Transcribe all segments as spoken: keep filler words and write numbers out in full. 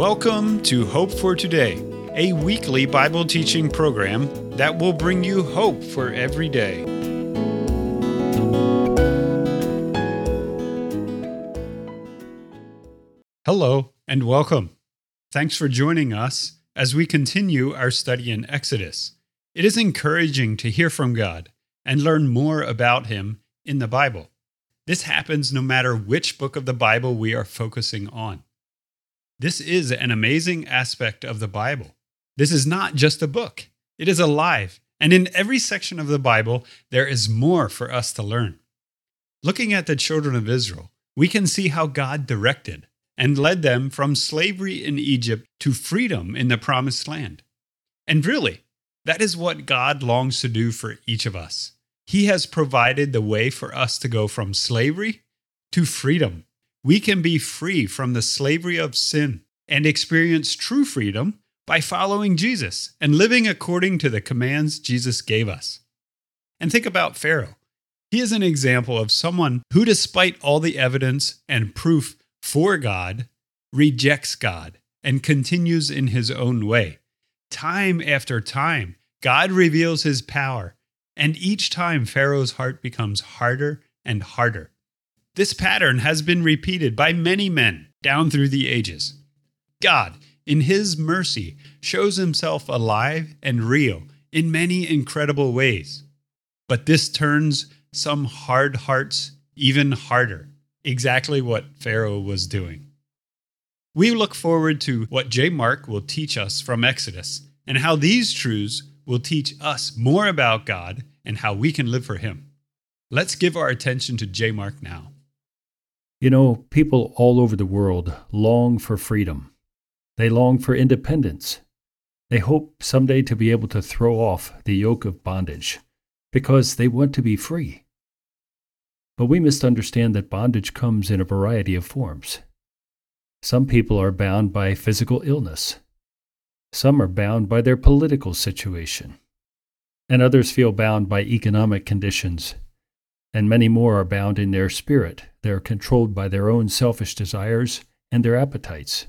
Welcome to Hope for Today, a weekly Bible teaching program that will bring you hope for every day. Hello and welcome. Thanks for joining us as we continue our study in Exodus. It is encouraging to hear from God and learn more about Him in the Bible. This happens no matter which book of the Bible we are focusing on. This is an amazing aspect of the Bible. This is not just a book. It is alive, and in every section of the Bible, there is more for us to learn. Looking at the children of Israel, we can see how God directed and led them from slavery in Egypt to freedom in the Promised Land. And really, that is what God longs to do for each of us. He has provided the way for us to go from slavery to freedom. We can be free from the slavery of sin and experience true freedom by following Jesus and living according to the commands Jesus gave us. And think about Pharaoh. He is an example of someone who, despite all the evidence and proof for God, rejects God and continues in his own way. Time after time, God reveals his power, and each time Pharaoh's heart becomes harder and harder. This pattern has been repeated by many men down through the ages. God, in His mercy, shows Himself alive and real in many incredible ways. But this turns some hard hearts even harder, exactly what Pharaoh was doing. We look forward to what J. Mark will teach us from Exodus and how these truths will teach us more about God and how we can live for Him. Let's give our attention to J. Mark now. You know, people all over the world long for freedom. They long for independence. They hope someday to be able to throw off the yoke of bondage because they want to be free. But we must understand that bondage comes in a variety of forms. Some people are bound by physical illness. Some are bound by their political situation. And others feel bound by economic conditions. And many more are bound in their spirit. They are controlled by their own selfish desires and their appetites.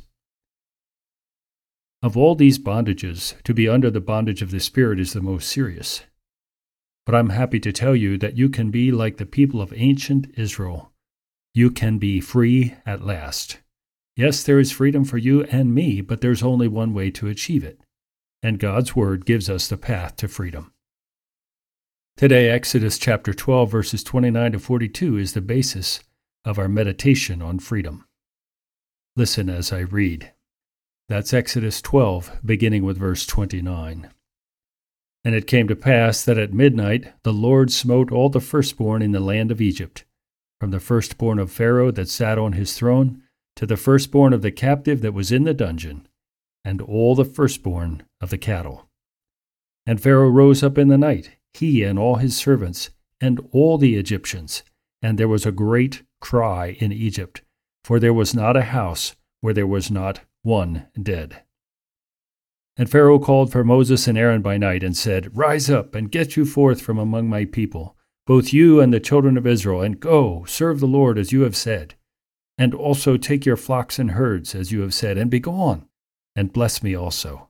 Of all these bondages, to be under the bondage of the Spirit is the most serious. But I'm happy to tell you that you can be like the people of ancient Israel. You can be free at last. Yes, there is freedom for you and me, but there's only one way to achieve it. And God's Word gives us the path to freedom. Today, Exodus chapter twelve, verses twenty-nine to forty-two is the basis of our meditation on freedom. Listen as I read. That's Exodus twelve, beginning with verse twenty-nine. And it came to pass that at midnight the Lord smote all the firstborn in the land of Egypt, from the firstborn of Pharaoh that sat on his throne, to the firstborn of the captive that was in the dungeon, and all the firstborn of the cattle. And Pharaoh rose up in the night, he and all his servants, and all the Egyptians, and there was a great cry in Egypt, for there was not a house where there was not one dead. And Pharaoh called for Moses and Aaron by night, and said, Rise up, and get you forth from among my people, both you and the children of Israel, and go, serve the Lord as you have said. And also take your flocks and herds, as you have said, and be gone, and bless me also.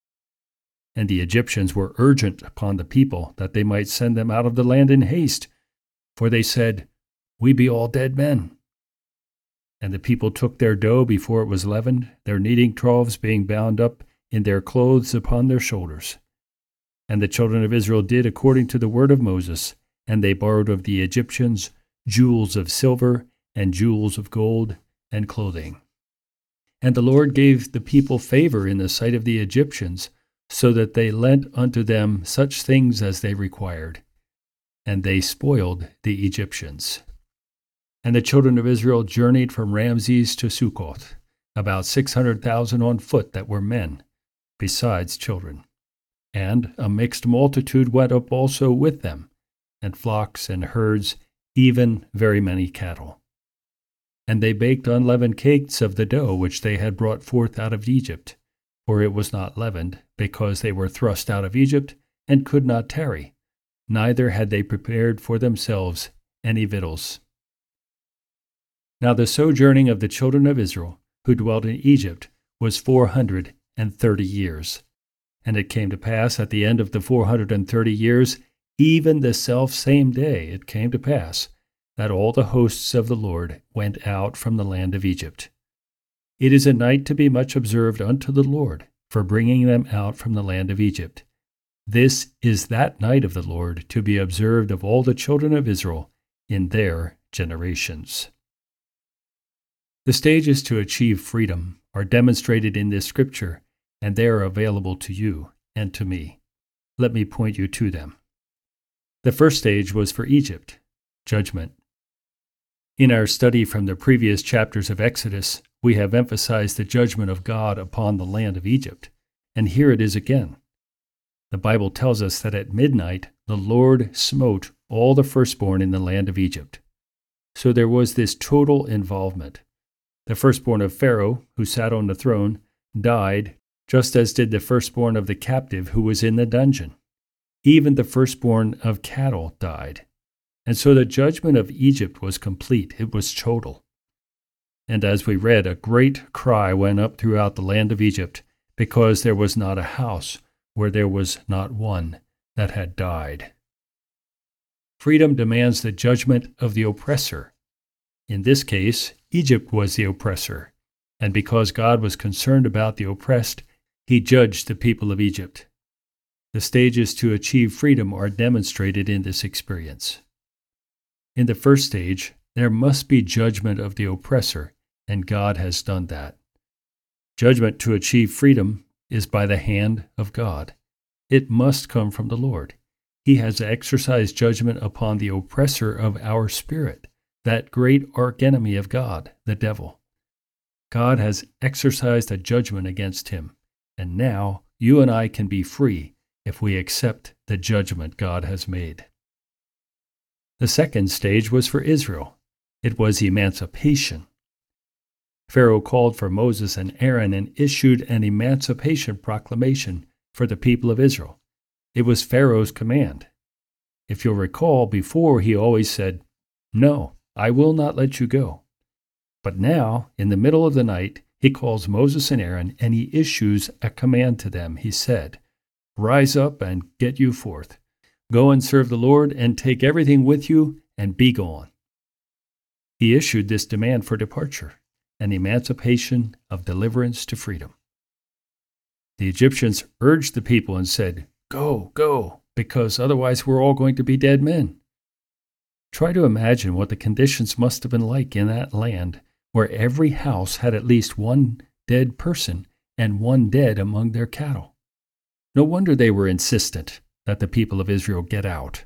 And the Egyptians were urgent upon the people, that they might send them out of the land in haste. For they said, We be all dead men. And the people took their dough before it was leavened, their kneading troughs being bound up in their clothes upon their shoulders. And the children of Israel did according to the word of Moses, and they borrowed of the Egyptians jewels of silver, and jewels of gold, and clothing. And the Lord gave the people favor in the sight of the Egyptians, so that they lent unto them such things as they required, and they spoiled the Egyptians. And the children of Israel journeyed from Ramses to Succoth, about six hundred thousand on foot that were men, besides children. And a mixed multitude went up also with them, and flocks and herds, even very many cattle. And they baked unleavened cakes of the dough which they had brought forth out of Egypt, for it was not leavened, because they were thrust out of Egypt, and could not tarry, neither had they prepared for themselves any victuals. Now the sojourning of the children of Israel, who dwelt in Egypt, was four hundred thirty years. And it came to pass at the end of the four hundred thirty years, even the selfsame day it came to pass, that all the hosts of the Lord went out from the land of Egypt. It is a night to be much observed unto the Lord, for bringing them out from the land of Egypt. This is that night of the Lord to be observed of all the children of Israel in their generations. The stages to achieve freedom are demonstrated in this scripture, and they are available to you and to me. Let me point you to them. The first stage was for Egypt, judgment. In our study from the previous chapters of Exodus, we have emphasized the judgment of God upon the land of Egypt, and here it is again. The Bible tells us that at midnight the Lord smote all the firstborn in the land of Egypt. So there was this total involvement. The firstborn of Pharaoh, who sat on the throne, died, just as did the firstborn of the captive who was in the dungeon. Even the firstborn of cattle died. And so the judgment of Egypt was complete. It was total. And as we read, a great cry went up throughout the land of Egypt, because there was not a house where there was not one that had died. Freedom demands the judgment of the oppressor. In this case, Egypt was the oppressor, and because God was concerned about the oppressed, he judged the people of Egypt. The stages to achieve freedom are demonstrated in this experience. In the first stage, there must be judgment of the oppressor, and God has done that. Judgment to achieve freedom is by the hand of God. It must come from the Lord. He has exercised judgment upon the oppressor of our spirit, that great archenemy of God, the devil. God has exercised a judgment against him, and now you and I can be free if we accept the judgment God has made. The second stage was for Israel. It was emancipation. Pharaoh called for Moses and Aaron and issued an emancipation proclamation for the people of Israel. It was Pharaoh's command. If you'll recall, before he always said, "No, I will not let you go." But now, in the middle of the night, he calls Moses and Aaron and he issues a command to them. He said, "Rise up and get you forth. Go and serve the Lord and take everything with you and be gone." He issued this demand for departure, an emancipation of deliverance to freedom. The Egyptians urged the people and said, "Go, go, because otherwise we're all going to be dead men." Try to imagine what the conditions must have been like in that land where every house had at least one dead person and one dead among their cattle. No wonder they were insistent that the people of Israel get out.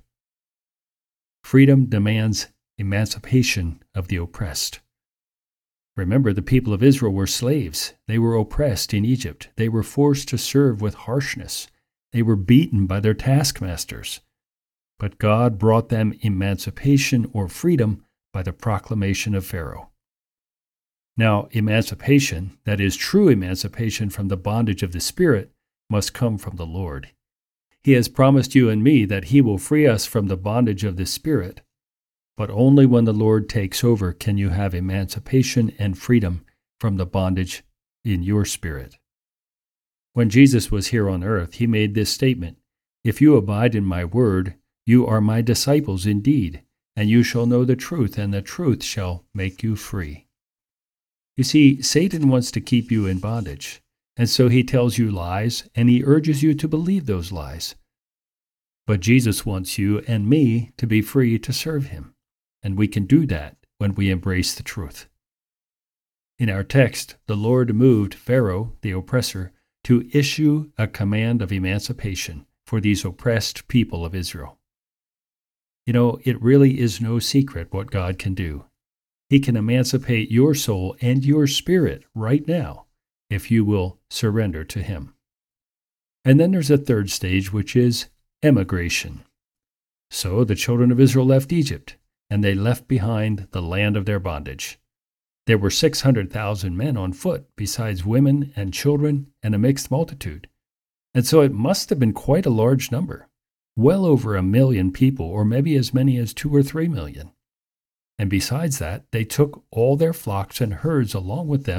Freedom demands emancipation of the oppressed. Remember, the people of Israel were slaves. They were oppressed in Egypt. They were forced to serve with harshness. They were beaten by their taskmasters. But God brought them emancipation or freedom by the proclamation of Pharaoh. Now, emancipation, that is true emancipation from the bondage of the Spirit, must come from the Lord. He has promised you and me that He will free us from the bondage of the Spirit, but only when the Lord takes over can you have emancipation and freedom from the bondage in your spirit. When Jesus was here on earth, He made this statement, "If you abide in my word, you are my disciples indeed, and you shall know the truth, and the truth shall make you free." You see, Satan wants to keep you in bondage, and so he tells you lies, and he urges you to believe those lies. But Jesus wants you and me to be free to serve Him, and we can do that when we embrace the truth. In our text, the Lord moved Pharaoh, the oppressor, to issue a command of emancipation for these oppressed people of Israel. You know, it really is no secret what God can do. He can emancipate your soul and your spirit right now if you will surrender to Him. And then there's a third stage, which is emigration. So the children of Israel left Egypt, and they left behind the land of their bondage. There were six hundred thousand men on foot, besides women and children and a mixed multitude. And so it must have been quite a large number, well over a million people, or maybe as many as two or three million. And besides that, they took all their flocks and herds along with them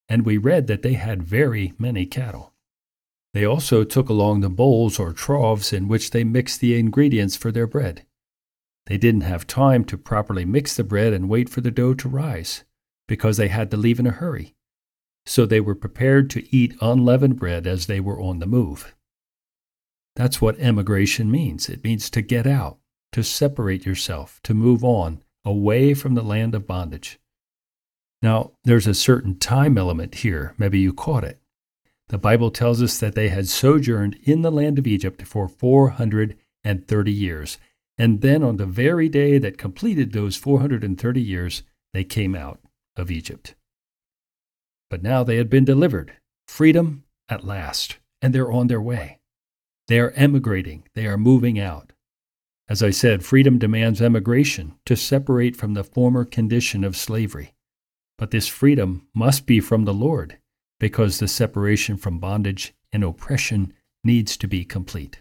and we read that they had very many cattle. They also took along the bowls or troughs in which they mixed the ingredients for their bread. They didn't have time to properly mix the bread and wait for the dough to rise, because they had to leave in a hurry. So they were prepared to eat unleavened bread as they were on the move. That's what emigration means. It means to get out, to separate yourself, to move on, away from the land of bondage. Now, there's a certain time element here. Maybe you caught it. The Bible tells us that they had sojourned in the land of Egypt for four hundred thirty years. And then on the very day that completed those four hundred thirty years, they came out of Egypt. But now they had been delivered, freedom at last, and they're on their way. They are emigrating. They are moving out. As I said, freedom demands emigration to separate from the former condition of slavery. But this freedom must be from the Lord, because the separation from bondage and oppression needs to be complete.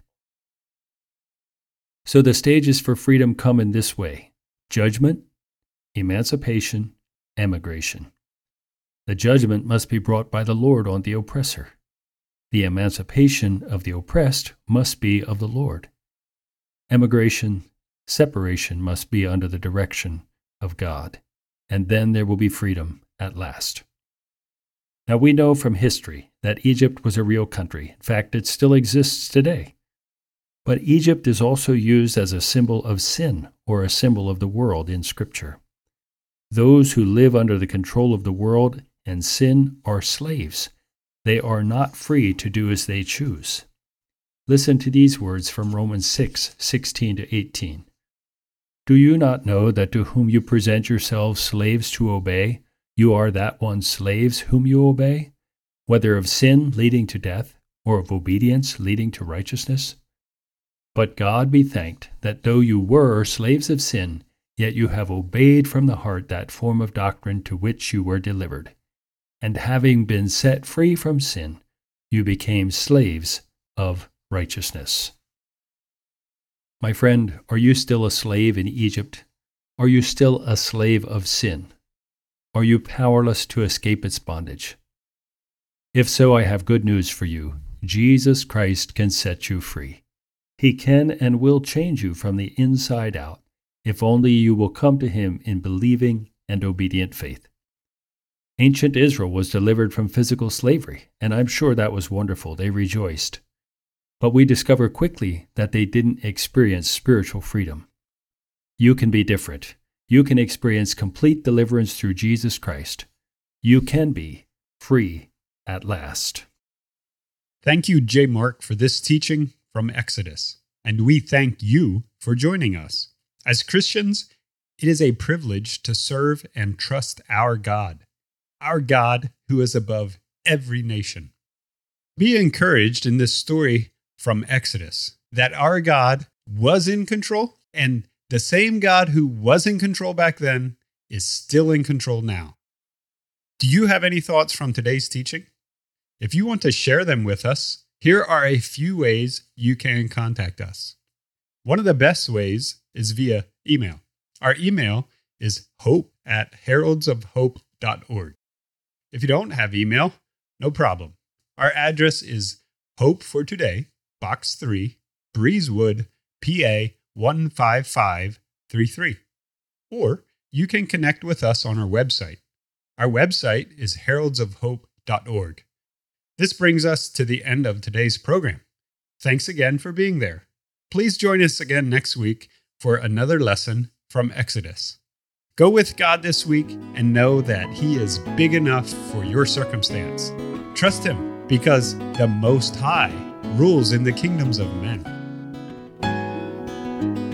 So the stages for freedom come in this way: judgment, emancipation, emigration. The judgment must be brought by the Lord on the oppressor. The emancipation of the oppressed must be of the Lord. Emigration, separation must be under the direction of God, and then there will be freedom at last. Now we know from history that Egypt was a real country. In fact, it still exists today. But Egypt is also used as a symbol of sin or a symbol of the world in Scripture. Those who live under the control of the world and sin are slaves. They are not free to do as they choose. Listen to these words from Romans six, sixteen to eighteen. Do you not know that to whom you present yourselves slaves to obey, you are that one's slaves whom you obey, whether of sin leading to death or of obedience leading to righteousness? But God be thanked that though you were slaves of sin, yet you have obeyed from the heart that form of doctrine to which you were delivered. And having been set free from sin, you became slaves of righteousness. My friend, are you still a slave in Egypt? Are you still a slave of sin? Are you powerless to escape its bondage? If so, I have good news for you. Jesus Christ can set you free. He can and will change you from the inside out, if only you will come to Him in believing and obedient faith. Ancient Israel was delivered from physical slavery, and I'm sure that was wonderful. They rejoiced. But we discover quickly that they didn't experience spiritual freedom. You can be different. You can experience complete deliverance through Jesus Christ. You can be free at last. Thank you, J. Mark, for this teaching from Exodus, and we thank you for joining us. As Christians, it is a privilege to serve and trust our God, our God who is above every nation. Be encouraged in this story from Exodus that our God was in control, and the same God who was in control back then is still in control now. Do you have any thoughts from today's teaching? If you want to share them with us, here are a few ways you can contact us. One of the best ways is via email. Our email is hope at heralds of hope dot org. If you don't have email, no problem. Our address is Hope for Today, Box three, Breezewood, P A one five five three three. Or you can connect with us on our website. Our website is heralds of hope dot org. This brings us to the end of today's program. Thanks again for being there. Please join us again next week for another lesson from Exodus. Go with God this week and know that He is big enough for your circumstance. Trust Him because the Most High rules in the kingdoms of men.